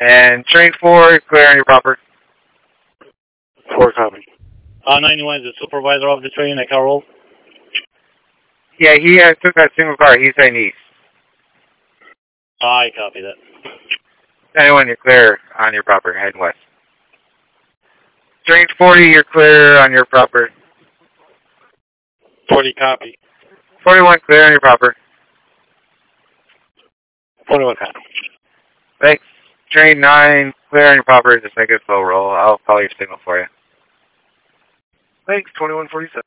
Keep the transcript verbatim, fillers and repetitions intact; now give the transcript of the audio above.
And train four, clear on your proper. Four copy. Uh, ninety-one is the supervisor of the train. I can roll. Yeah, he uh, took that single car. He's saying east. I copy that. ninety-one, you're clear on your proper. Head west. Train forty, you're clear on your proper. forty copy. forty-one, clear on your proper. forty-one copy. Thanks. Train nine, clear on your proper. Just make it a slow roll. I'll follow your signal for you. Thanks, twenty-one forty-seven.